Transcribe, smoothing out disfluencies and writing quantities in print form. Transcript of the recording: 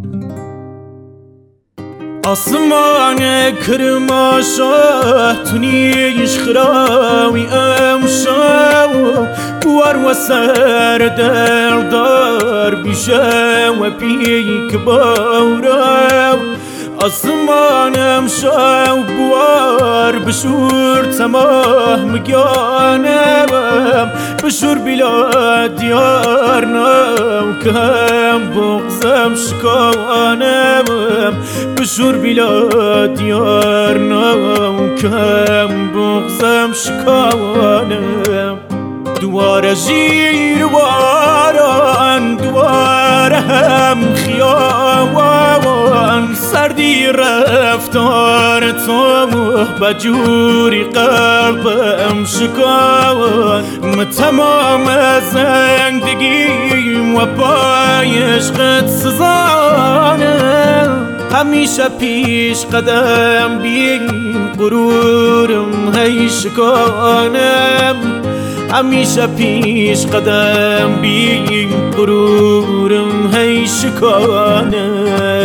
آسمان کرماشا تونیش خراوی امشا بوار و سر دردار بیشه و پیک بارا آسمانم شو بوار بشور تماه مگانم بشور بلا دیار نو کم بغزم شکانم بشور بلا دیار نو کم بغزم شکانم دوار جیر واران دوار هم خیابان سردی رفتار تو بجوری قلبم شکان تمام زندگیم و پای عشقت سزانم همیشه پیش قدم بیم غرورم هی شکانم همیشه پیش قدم بیم غرورم هی شکانم